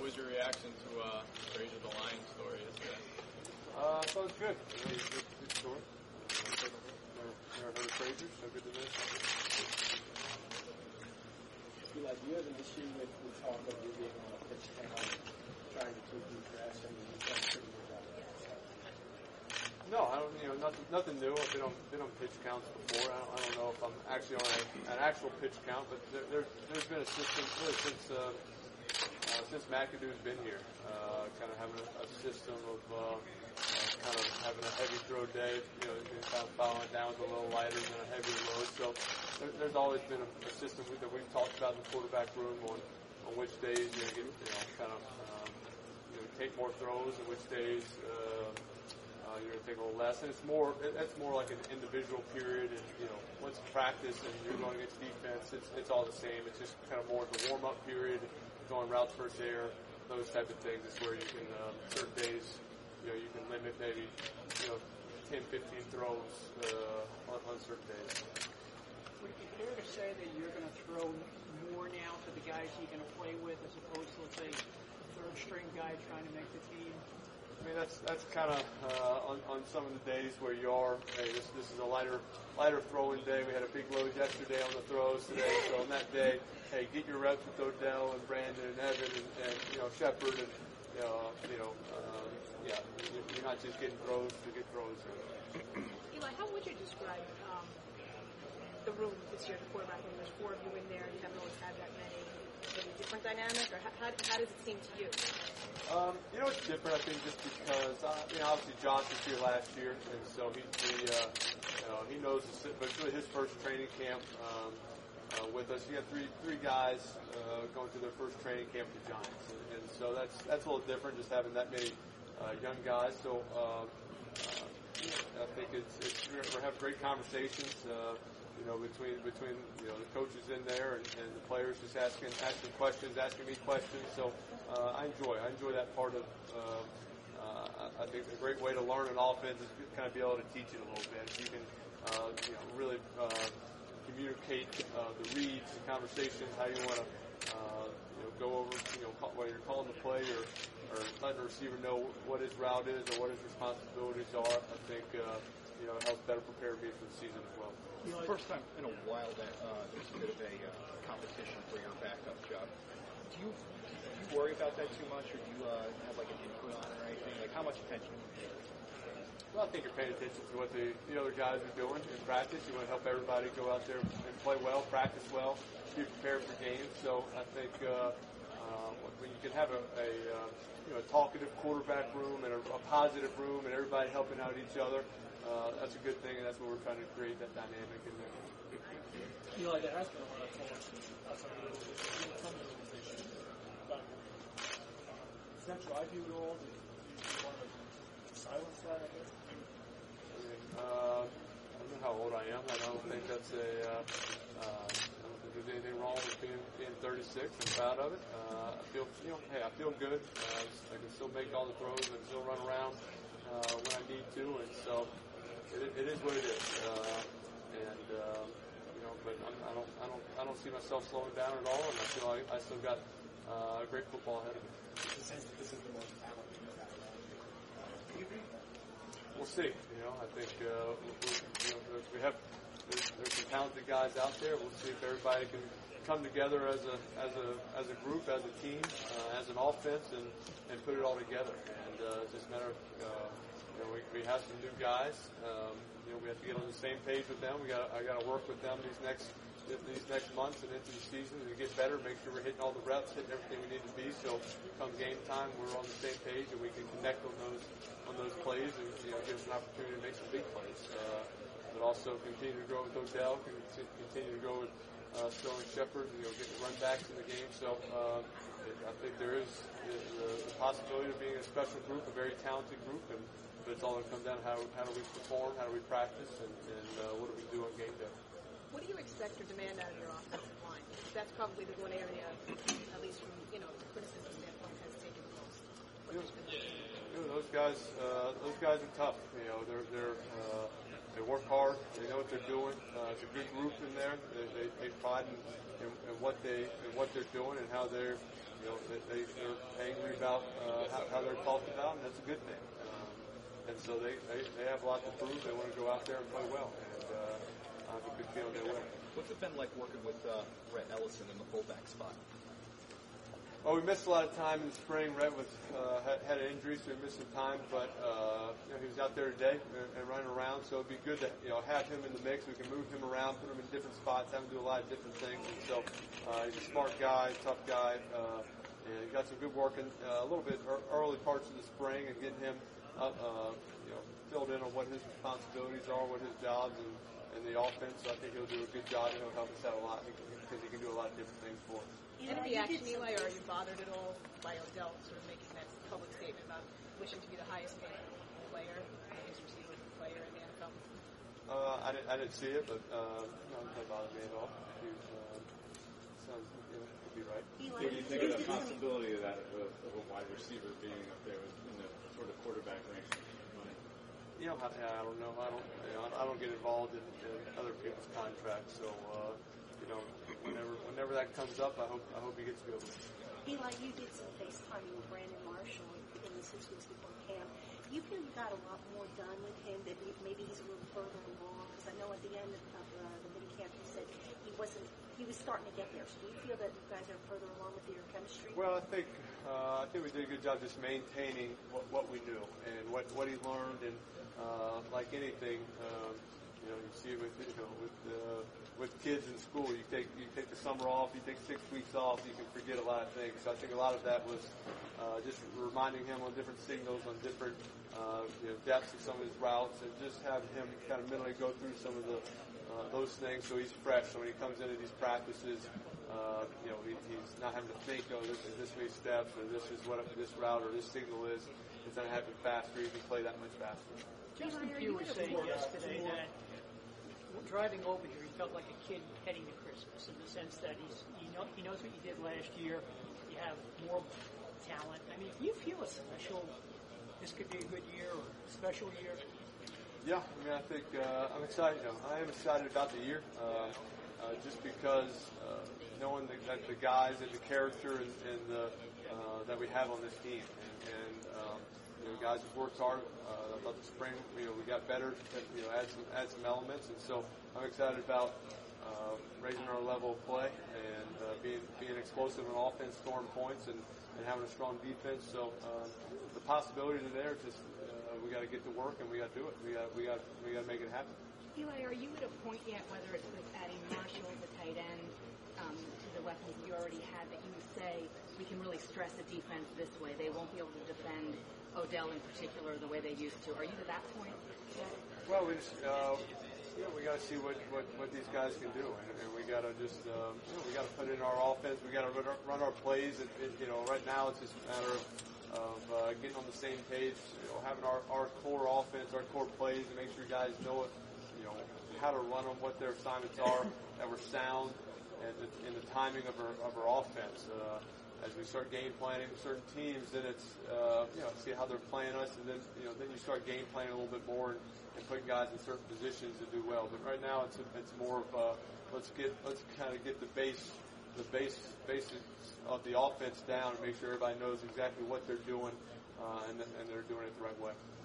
was your reaction to Frazier the Lion story yesterday? I thought it was good. Good story. Never heard of Frazier, so good to know. Like you have an issue with talk of you being on a pitch count, trying to keep you fresh, and you've done pretty good job of that. No, I don't. Nothing new. I've been on pitch counts before. I don't know if I'm actually on an actual pitch count, but there's been a system really since McAdoo's been here, kind of having a system of kind of having a heavy throw day, kind of following down with a little lighter than a heavy load. So there's always been a system that we've talked about in the quarterback room on which days take more throws and which days you're going to take a little less. And it's more like an individual period. And once you practice and you're going against defense, it's all the same. It's just kind of more of the warm up period, going routes versus air, those type of things. It's where you can certain days. You can limit maybe 10, 15 throws on certain days. Would it be fair to say that you're going to throw more now to the guys you're going to play with as opposed to, let's say, third-string guy trying to make the team? I mean, that's kind of on some of the days where you are. Hey, this is a lighter throwing day. We had a big load yesterday on the throws today, so on that day, hey, get your reps with Odell and Brandon and Evan and Shepard and you're not just getting throws to get throws. Eli, how would you describe the room this year, the quarterback room? There's 4 of you in there. You haven't always had that many. Is it a different dynamic, or how does it seem to you? It's different, I think, just because, obviously Josh was here last year, and so he knows but it's really his first training camp with us. He had three guys going through their first training camp with the Giants, and so that's a little different, just having that many young guys. So I think we're having great conversations. Between the coaches in there and the players just asking questions, asking me questions. So I enjoy that part of. I think a great way to learn an offense is kind of be able to teach it a little bit. You can really communicate the reads, the conversations, how you want to go over whether you're calling the play or letting the receiver know what his route is or what his responsibilities are. I think it helps better prepare me for the season as well. First time in a while that there's a bit of a competition for your backup job. Do you worry about that too much, or do you have like an input on it or anything? Like, how much attention do you pay? Well, I think you're paying attention to what the other guys are doing in practice. You want to help everybody go out there and play well, practice well, be prepared for games. So I think when you can have a talkative quarterback room and a positive room and everybody helping out each other, that's a good thing, and that's what we're trying to create, that dynamic in there. There has been a lot of talk outside of the organization about is that drive you at all? Do you want to silence that, I guess? I don't know how old I am. I don't think that's I don't think there's anything wrong with being 36. I'm proud of it. I feel good. I can still make all the throws and still run around when I need to, and so it is what it is. But I don't see myself slowing down at all, and I feel like I still got great football ahead of me. This is the most talented you've had around. We'll see. I think we have there's some talented guys out there. We'll see if everybody can come together as a group, as a team, as an offense, and put it all together. And it's just a matter of we have some new guys. We have to get on the same page with them. I got to work with them these next months and into the season to get better, make sure we're hitting all the reps, hitting everything we need to be. So come game time, we're on the same page and we can connect on those plays and give us an opportunity to make some big plays. But also continue to grow with Odell, continue to grow with Sterling Shepard, getting run backs in the game. So I think there is the possibility of being a special group, a very talented group, but it's all going to come down to how do we perform, how do we practice, and what do we do on game day. What do you expect or demand out of your offensive line? That's probably the one area, at least from the criticism standpoint, has taken the most. Those guys are tough. They work hard. They know what they're doing. It's a good group in there. They take pride in what they're doing and how they're angry about how they're talked about, and that's a good thing. And so they have a lot to prove. They want to go out there and play well, and I have a good feeling they will. What's it been like working with Rhett Ellison in the fullback spot? Well, we missed a lot of time in the spring. Rhett had an injury, so we missed some time. But he was out there today and running around, so it'd be good to have him in the mix. We can move him around, put him in different spots, have him do a lot of different things. And so he's a smart guy, tough guy, and he got some good work in a little bit early parts of the spring and getting him up, filled in on what his responsibilities are, what his jobs and the offense. So I think he'll do a good job and he'll help us out a lot because he can do a lot of different things for us. Any reaction, Eli, or are you bothered at all by Odell sort of making that public statement about wishing to be the highest paid player, highest receiver player in the NFL? I didn't see it, but it doesn't bother me at all. Sounds could be right. What do you think of the possibility of that of a wide receiver being up there in the sort of quarterback ranks? I don't know. I don't get involved in other people's contracts, so. Whenever that comes up, I hope he gets good. Eli, you did some FaceTiming with Brandon Marshall in the 6 weeks before camp. You feel you got a lot more done with him, that maybe he's a little further along? Because I know at the end of the mini camp you said he was starting to get there. So do you feel that you guys are further along with your chemistry? Well, I think we did a good job just maintaining what we knew and what he learned, and like anything, you see it with kids in school. You take the summer off, you take 6 weeks off, you can forget a lot of things. So I think a lot of that was just reminding him on different signals, on different depths of some of his routes, and just have him kind of mentally go through some of those things so he's fresh. So when he comes into these practices, he's not having to think, this is this many steps, or this is what this route or this signal is. It's going to happen faster. He can play that much faster. Justin Pugh was saying yesterday that driving over here, he felt like a kid heading to Christmas in the sense that he knows what you did last year. You have more talent. I mean, do you feel this could be a good year or a special year? Yeah, I think I'm excited. I am excited about the year just because knowing that the guys and the character and that we have on this team, and guys have worked hard. I thought the spring, we got better, add some elements, and so I'm excited about raising our level of play and being explosive in offense, scoring points, and having a strong defense. So the possibilities are there. Just we got to get to work and we got to do it. We got to make it happen. Eli, are you at a point yet, whether it's with adding Marshall, the tight end, to the weapons you already had, that you would say we can really stress the defense this way? They won't be able to defend Odell in particular the way they used to. Are you to that point? Well, we just we got to see what these guys can do, and we got to just we got to put in our offense. We got to run our plays. Right now it's just a matter of getting on the same page. Having our core offense, our core plays, and make sure guys know it. How to run them, what their assignments are, that we're sound, and in the timing of our offense. As we start game planning certain teams, then it's see how they're playing us, and then you start game planning a little bit more and putting guys in certain positions to do well. But right now it's more of let's kind of get the basics of the offense down and make sure everybody knows exactly what they're doing and they're doing it the right way.